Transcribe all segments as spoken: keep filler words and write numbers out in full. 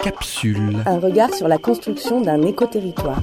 Capsule. Un regard sur la construction d'un écoterritoire.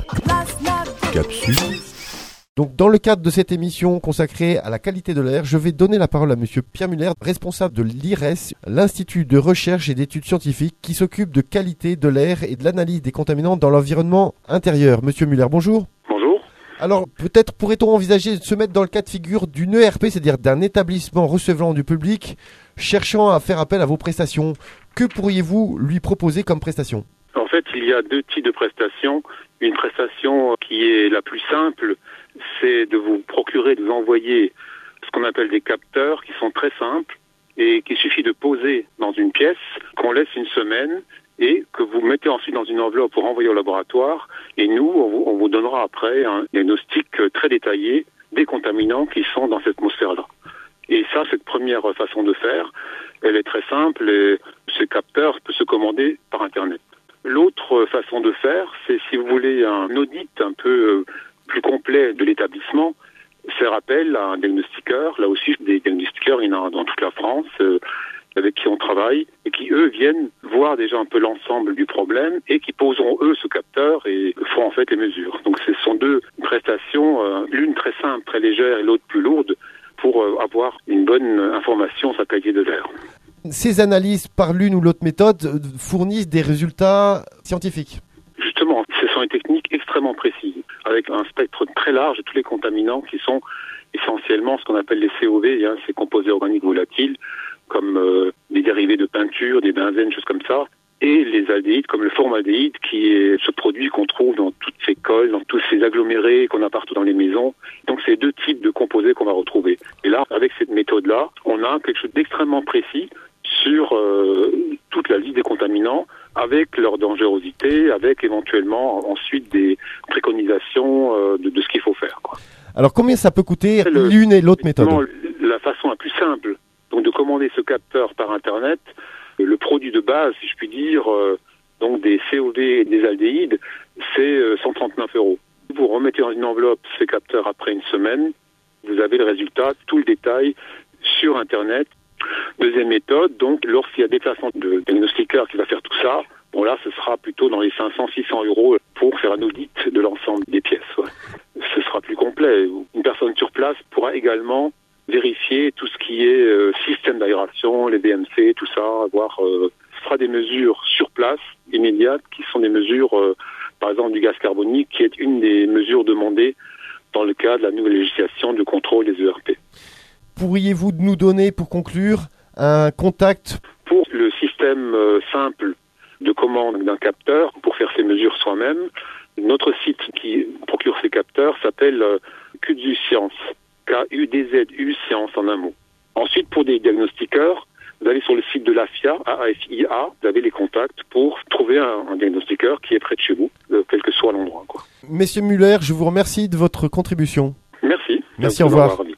Capsule. Donc, dans le cadre de cette émission consacrée à la qualité de l'air, je vais donner la parole à Monsieur Pierre Muller, responsable de l'I R E S, l'Institut de recherche et d'études scientifiques qui s'occupe de qualité de l'air et de l'analyse des contaminants dans l'environnement intérieur. Monsieur Muller, bonjour. Bonjour. Alors, peut-être pourrait-on envisager de se mettre dans le cas de figure d'une E R P, c'est-à-dire d'un établissement recevant du public, cherchant à faire appel à vos prestations. Que pourriez-vous lui proposer comme prestation ? En fait, il y a deux types de prestations. Une prestation qui est la plus simple, c'est de vous procurer, de vous envoyer ce qu'on appelle des capteurs qui sont très simples et qu'il suffit de poser dans une pièce, qu'on laisse une semaine et que vous mettez ensuite dans une enveloppe pour envoyer au laboratoire. Et nous, on vous, on vous donnera après un diagnostic très détaillé des contaminants qui sont dans cette atmosphère-là. Et ça, cette première façon de faire, elle est très simple et ce capteur peut se commander par Internet. L'autre façon de faire, c'est si vous voulez un audit un peu plus complet de l'établissement, faire appel à un diagnostiqueur. Là aussi, des diagnostiqueurs, il y en a dans toute la France, euh, avec qui on travaille, et qui, eux, viennent voir déjà un peu l'ensemble du problème et qui poseront, eux, ce capteur et font en fait les mesures. Donc, ce sont deux prestations, euh, l'une très simple, très légère, et l'autre plus lourde, pour euh, avoir une bonne information sur la qualité de l'air. Ces analyses par l'une ou l'autre méthode fournissent des résultats scientifiques. Justement, ce sont des techniques extrêmement précises, avec un spectre très large de tous les contaminants qui sont essentiellement ce qu'on appelle les C O V, hein, ces composés organiques volatiles, comme euh, des dérivés de peinture, des benzènes, choses comme ça, et les aldéhydes, comme le formaldéhyde, qui est ce produit qu'on trouve dans toutes ces cols, dans tous ces agglomérés qu'on a partout dans les maisons. Donc, c'est deux types de composés qu'on va retrouver. Et là, avec cette méthode-là, on a quelque chose d'extrêmement précis sur euh, toute la liste des contaminants, avec leur dangerosité, avec éventuellement ensuite des préconisations euh, de, de ce qu'il faut faire, quoi. Alors, combien ça peut coûter le, l'une et l'autre méthode ? La façon la plus simple, donc de commander ce capteur par Internet, le produit de base, si je puis dire, euh, donc des C O V et des aldéhydes, c'est euh, cent trente-neuf euros. Vous remettez dans une enveloppe ces capteurs après une semaine, vous avez le résultat, tout le détail sur Internet. Deuxième méthode, donc, lorsqu'il y a déplacement de diagnostiqueur qui va faire tout ça, bon là, ce sera plutôt dans les cinq cents à six cents euros pour faire un audit de l'ensemble des pièces. Ouais. Ce sera plus complet. Une personne sur place pourra également vérifier tout ce qui est euh, système d'aération, les B M C, tout ça, avoir, euh, ce sera des mesures sur place, immédiates, qui sont des mesures, euh, par exemple, du gaz carbonique, qui est une des mesures demandées dans le cadre de la nouvelle législation de contrôle des E R P. Pourriez-vous nous donner, pour conclure, un contact ? Pour le système euh, simple de commande d'un capteur, pour faire ces mesures soi-même, notre site qui procure ces capteurs s'appelle euh, Q D Z U Science, K U D Z U Science en un mot. Ensuite, pour des diagnostiqueurs, vous allez sur le site de l'A F I A, A F I A, vous avez les contacts pour trouver un, un diagnostiqueur qui est près de chez vous, euh, quel que soit l'endroit, quoi. Monsieur Muller, je vous remercie de votre contribution. Merci. Merci, au revoir.